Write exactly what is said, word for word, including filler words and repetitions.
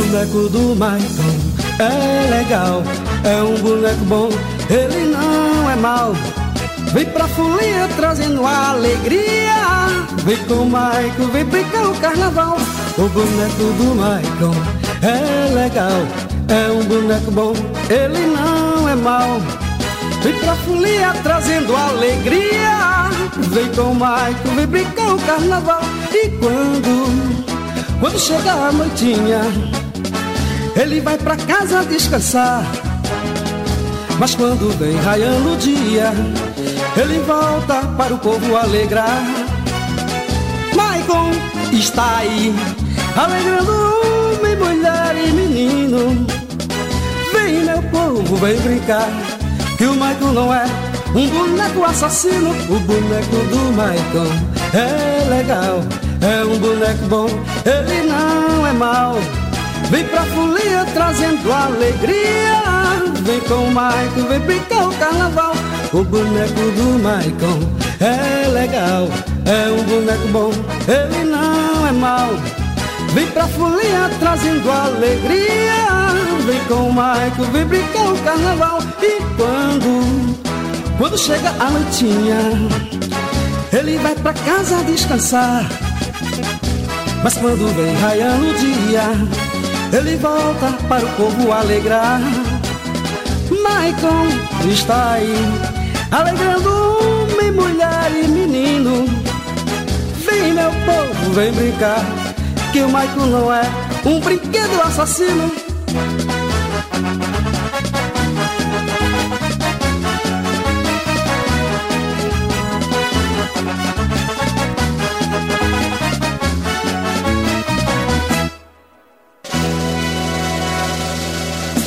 boneco do Maicon é legal, é um boneco bom, ele não é mau. Vem pra folia trazendo alegria, vem com o Maicon, vem brincar o carnaval. O boneco do Maicon é legal, é um boneco bom, ele não é mau. Vem pra folia trazendo alegria, vem com o Maicon, vem brincar o carnaval. E quando, quando chega a noitinha, ele vai pra casa descansar. Mas quando vem raiando o dia, ele volta para o povo alegrar. Maicon está aí, alegrando homem, mulher e menino. Vem meu povo, vem brincar, que o Maicon não é um boneco assassino. O boneco do Maicon é legal, é um boneco bom, ele não é mau. Vem pra folia trazendo alegria, vem com o Maicon, vem brincar o carnaval. O boneco do Maicon é legal, é um boneco bom, ele não é mau. Vem pra folia trazendo alegria, vem com o Maicon, vem brincar o carnaval. E quando, quando chega a noitinha, ele vai pra casa descansar. Mas quando vem raiando o dia, ele volta para o povo alegrar. Maicon está aí, alegrando homem, mulher e menino. Vem meu povo, vem brincar, que o Maicon não é um brinquedo assassino.